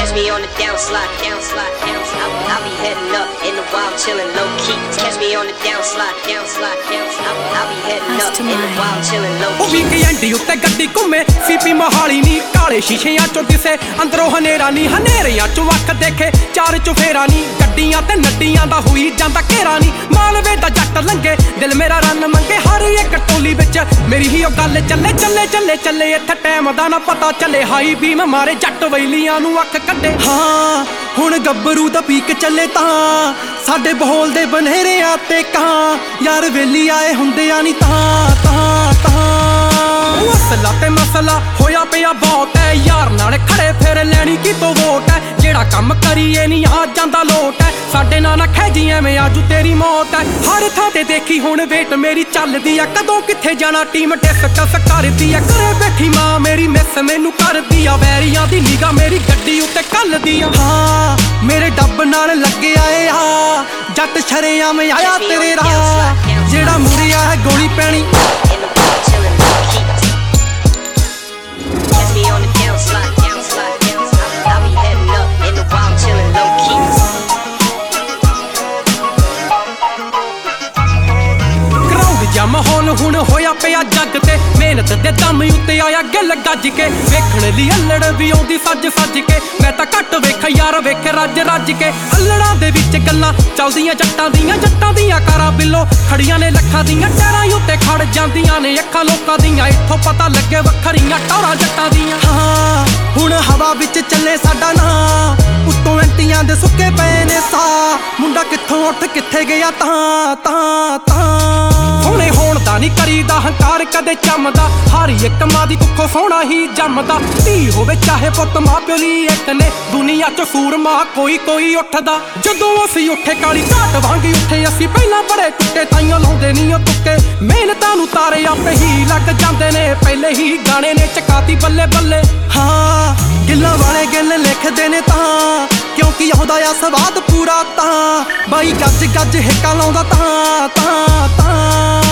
Catch me on the downslide, downslide, downslide. I'll be heading up in the wild, chillin' low key. Catch me on the downslide, downslide, downslide. I'll be heading up in the wild, chillin' low key. Weekend ਉੱਤੇ ਗੱਡੀ ਘੁੰਮੇ CP Mohali ਨੀ ਕਾਲੇ ਸ਼ੀਸ਼ਿਆਂ ਚੋਂ ਦਿਸੇ ਅੰਦਰੋਂ ਹਨੇਰਾ ਨੀ ਹਨੇਰਿਆਂ ਚੋਂ ਅੱਖ ਦੇਖੇ ਚਾਰ ਚੁਫੇਰਾ ਨੀ ਗੱਡੀਆਂ ਤੇ ਨੱਡੀਆਂ ਦਾ ਹੋਈ ਜਾਂਦਾ ਘੇਰਾ ਨੀ ਮਾਲਵੇ ਦਾ ਜੱਟ ਲੰਗੇ ਦਿਲ ਮੇਰਾ ਰੰਨ ਮੰਗੇ ਹਰ ਇੱਕ ਟੋਲੀ ਵਿੱਚ ਮੇਰੀ ਹੀ ਉਹ ਗੱਲ ਚੱਲੇ ਚੱਲੇ ਚੱਲੇ ਚੱਲੇ ਇੱਥੇ ਟਾਈਮ ਦਾ ਨਾ ਪਤਾ ਚੱਲੇ ਹਾਈ ਬੀਮ ਮਾਰੇ ਜੱਟ ਵੈਲੀਆਂ ਨੂੰ ਅੱਖ ਕੱਢੇ ਹਾਂ ਹੁਣ ਗੱਭਰੂ ਦਾ ਪੀਕ ਚੱਲੇ ਤਾਂ ਸਾਡੇ ਬਹੋਲ ਦੇ ਬਨੇਰਿਆਂ ਤੇ ਕਾਂ ਯਾਰ ਵੇਲੀ ਆਏ ਹੁੰਦਿਆਂ ਨੀ ਤਾਂ ਤਾਂ ਤਾਂ ਮਸਲਾ ਤੇ ਮਸਲਾ ਹੋਇਆ ਪਿਆ ਬਹੁਤ ਹੈ ਯਾਰ ਨਾਲ ਖੜੇ ਫਿਰ ਲੈਣੀ ਕਿਤੋਂ ਵੋਟ ਹੈ ਜਿਹੜਾ ਕੰਮ ਕਰੀਏ ਨੀ ਆ ਜਾਂਦਾ ਲੋਟ ਹੈ ਸਾਡੇ ਨਾਲ ਨਾ ਖੈਜੀ ਐਵੇਂ ਆਜੂ ਤੇਰੀ ਮੌਤ ਹੈ ਹਰ ਥਾਂ ਤੇ ਦੇਖੀ ਹੁਣ ਵੇਟ ਮੇਰੀ ਚੱਲਦੀ ਆ ਕਦੋਂ ਕਿੱਥੇ ਜਾਣਾ ਟੀਮ ਡਿਸਕਸ ਕਰਦੀ ਆ ਘਰੇ ਬੈਠੀ ਮਾਂ ਮੇਰੀ ਮਿਸ ਮੈਨੂੰ ਕਰਦੀ ਆ ਵੈਰੀਆਂ ਦੀ ਨਿਗਾਹ ਮੇਰੀ ਗੱਡੀ ਉੱਤੇ ਕੱਲਦੀ ਆ ਹਾਂ ਮੇਰੇ ਡੱਬ ਨਾਲ ਲੱਗਿਆ ਏ ਆ ਜੱਟ ਸ਼ਰੇਆਮ ਆਇਆ ਤੇਰੇ ਰਾਹ ਜਿਹੜਾ ਮੁਰਿਆ ਹੈ ਗੋਲੀ ਪੈਣੀ Catch me on the downslide, downslide, downslide. I'll be heading up in the wild, chillin' low key. Ground ਜਾਂ ਮਾਹੌਲ ਹੁਣ ਹੋਇਆ ਪਿਆ ਜੱਗ ਤੇ ਮਿਹਨਤ ਦੇ ਦਮ ਉੱਤੇ ਆਇਆ ਗਿੱਲ ਗੱਜ ਕੇ ਵੇਖਣ ਲਈ ਅੱਲੜ ਵੀ ਆਉਂਦੀ ਸੱਜ ਸੱਜ ਕੇ ਮੈਂ ਤਾਂ ਘੱਟ ਵੇਖ ਯਾਰ ਵੇਖ ਰੱਜ ਰੱਜ ਕੇ ਅੱਲੜਾਂ ਦੇ ਵਿੱਚ ਗੱਲਾਂ ਚੱਲਦੀਆਂ ਜੱਟਾਂ ਦੀਆਂ ਕਾਰਾਂ ਬਿੱਲੋ ਖੜੀਆਂ ਨੇ ਲੱਖਾਂ ਦੀਆਂ ਟਹਿਰਾਂ ਉੱਤੇ ਖੜ ਜਾਂਦੀਆਂ ਨੇ ਅੱਖਾਂ ਲੋਕਾਂ ਦੀਆਂ ਇੱਥੋਂ ਪਤਾ ਲੱਗੇ ਵੱਖਰੀਆਂ ਟੌਰਾਂ ਜੱਟਾਂ ਦੀਆਂ ਹਾਂ ਹੁਣ ਹਵਾ ਵਿੱਚ ਚੱਲੇ ਸਾਡਾ ਨਾਂ ਉੱਤੋਂ ਐਂਟੀਆਂ ਦੇ ਸੁੱਕੇ ਪਏ ਨੇ ਸਾਹ ਮੁੰਡਾ ਕਿੱਥੋਂ ਉੱਠ ਕਿੱਥੇ ਗਿਆ ਤਾਂ ਤਾਂ ਤਾਂ ਸੋਹਣੇ ਹੋਣ ਦਾ ਨੀ ਕਰੀਦਾ ਹੰਕਾਰ ਕਦੇ ਚੰਮਦਾ ਹਰ ਇੱਕ ਮਾਂ ਦੀ ਕੁੱਖੋਂ ਸੋਹਣਾ ਹੀ ਜੰਮਦਾ ਧੀ ਹੋਵੇ ਚਾਹੇ ਪੁੱਤ ਮਾਂ ਪਿਓ ਲਈ ਇੱਕ ਨੇ ਦੁਨੀਆ 'ਚ ਸੂਰਮਾ ਕੋਈ ਕੋਈ ਉੱਠਦਾ ਜਦੋਂ ਅਸੀਂ ਉੱਠੇ ਕਾਲੀ ਘਾਟ ਵਾਂਗੀ ਉੱਠੇ ਅਸੀਂ ਪਹਿਲਾਂ ਬੜੇ ਟੁੱਟੇ ਤਾਈਆਂ ਲਾਉਂਦੇ ਨੀ ਉਹ ਤੁੱਕੇ ਮਿਹਨਤਾਂ ਨੂੰ ਤਾਰੇ ਆਪੇ ਹੀ ਲੱਗ ਜਾਂਦੇ ਨੇ ਪਹਿਲੇ ਹੀ ਗਾਣੇ ਨੇ ਚਕਾਤੀ ਬੱਲੇ ਬੱਲੇ ਹਾਂ ਗਿੱਲਾਂ ਵਾਲੇ ਗਿੱਲ ਲਿਖਦੇ ਨੇ ਤਾਂ ਕਿਉਂਕਿ ਆਉਂਦਾ ਆ ਸਵਾਦ ਪੂਰਾ ਤਾਂ ਬਾਈ ਗੱਜ ਗੱਜ ਹਿੱਕਾਂ ਲਾਉਂਦਾ ਤਾਂ ਤਾਂ ਤਾਂ